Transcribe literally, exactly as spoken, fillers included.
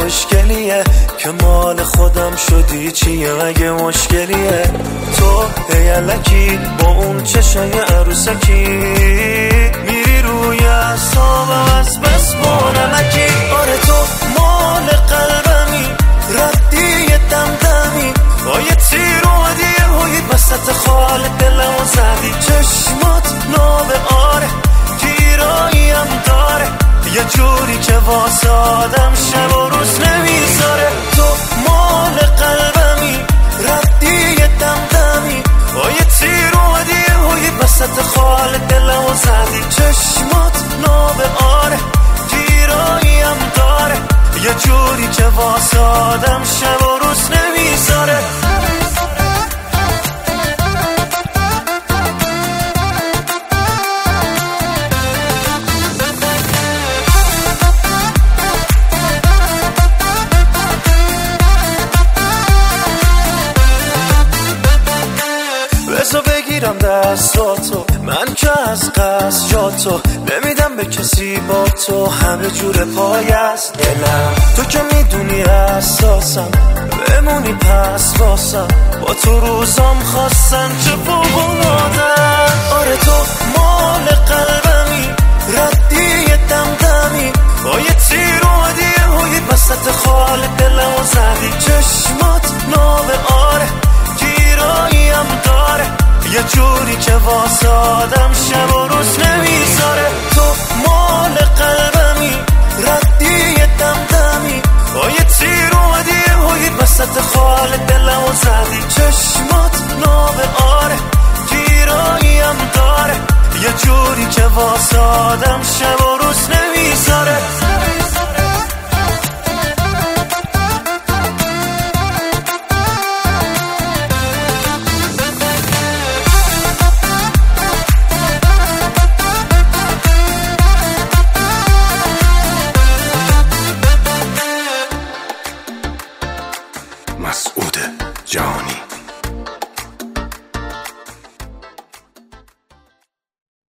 خوشگلیه که مال خودم شدی چیه مگه مشکلیه؟ تو هیلکی با اون چشای عروسکی میری روی اعصابم از بس بانمکی. آره تو مال قلبمی ردی دمدمی با یه تیر اومدی یه هوی وسط خال دلمو زدی. چشمات ناب آره گیراییم داره یه جوری که واسه آدم شب و روز نمیذاره. تو مال قلبمی ردی دمدمی با یه تیر اومدی یه هوی وسط خال دلمو زدی. چشمات ناب آره گیراییم داره یه جوری که واسه آدم شب و روز نمیذاره. بذار بگیرم دستاتو من که از قصد جاتو نمیدم به کسی با تو همه جور پای است دلم. تو که میدونی اساسم بمونی پس واسم با تو روزام خواستن چه فوق‌العاده‌ام. آره تو مال قلبمی ردی دمدمی با یه تیر اومدی یه هوی وسط خال دلمو زدی. چشمات ناب آره گیراییم داره یه جوری که واسه آدم شب و روز نمیذاره. تو مال قلبمی ردی دمدمی با یه تیر اومدی یه هوی وسط خال دلمو زدی. چشمات ناب آره گیراییم داره یه جوری که واسه آدم شب